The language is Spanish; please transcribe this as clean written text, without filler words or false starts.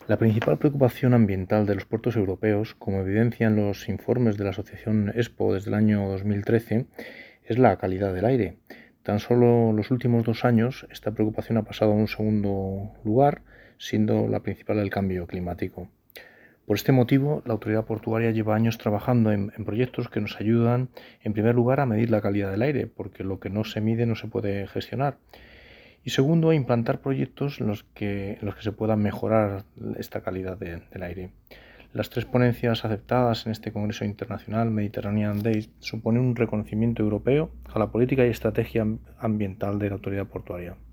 La principal preocupación ambiental de los puertos europeos, como evidencian los informes de la asociación ESPO desde el año 2013, es la calidad del aire. Tan solo los últimos 2 años esta preocupación ha pasado a un segundo lugar, siendo la principal el cambio climático. Por este motivo, la autoridad portuaria lleva años trabajando en proyectos que nos ayudan, en primer lugar, a medir la calidad del aire, porque lo que no se mide no se puede gestionar. Y segundo, implantar proyectos en los que se pueda mejorar esta calidad del aire. Las 3 ponencias aceptadas en este Congreso Internacional Mediterranean Days suponen un reconocimiento europeo a la política y estrategia ambiental de la autoridad portuaria.